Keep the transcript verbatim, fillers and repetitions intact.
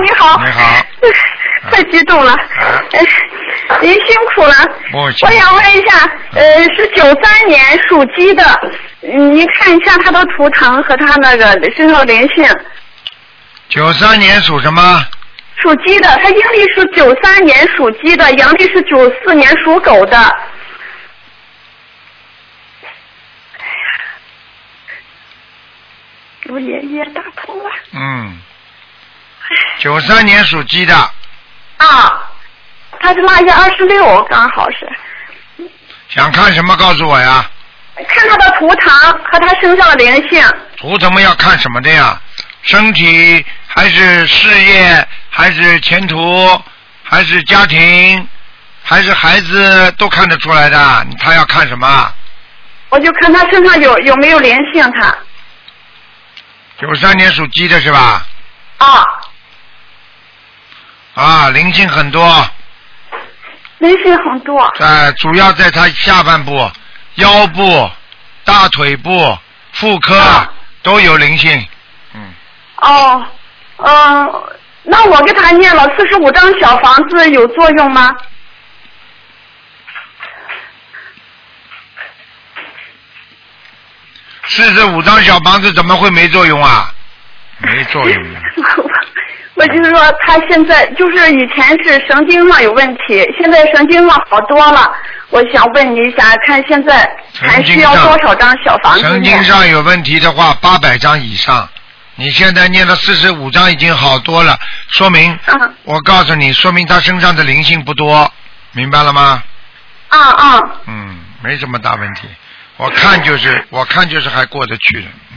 你好。 你好。 太激动了。 啊、 您辛苦了。我想问一下，呃，是九三年属鸡的，您看一下他的图腾和他那个身上的灵性。 九三年属什么？ 属鸡的，他阴历是九三年属鸡的，阳历是九四年属狗的。给我爷爷打通了。 嗯。九三年属鸡的。 啊，他是腊月二十六，刚好是。 想看什么？告诉我呀。 看他的图腾和他身上的灵性。 图腾们要看什么的呀？身体还是事业，还是前途，还是家庭，还是孩子，都看得出来的。他要看什么？ 我就看他身上有有没有灵性，他。 九三年属鸡的是吧？ 啊。 啊，灵性很多。 灵性很多。 在主要在他下半部、腰部、大腿部、妇科、啊、都有灵性。嗯。 哦，嗯、呃，那我给他念了四十五张小房子有作用吗？ 四十五张小房子怎么会没作用啊？没作用。 我就是说，他现在就是以前是神经上有问题，现在神经上好多了。我想问你一下，看现在还需要多少张小房子？ 神经上有问题的话，八百张以上。你现在念了四十五张，已经好多了，说明， 嗯、 我告诉你，说明他身上的灵性不多，明白了吗？ 啊啊。 嗯，没什么大问题。我看就是，我看就是还过得去的。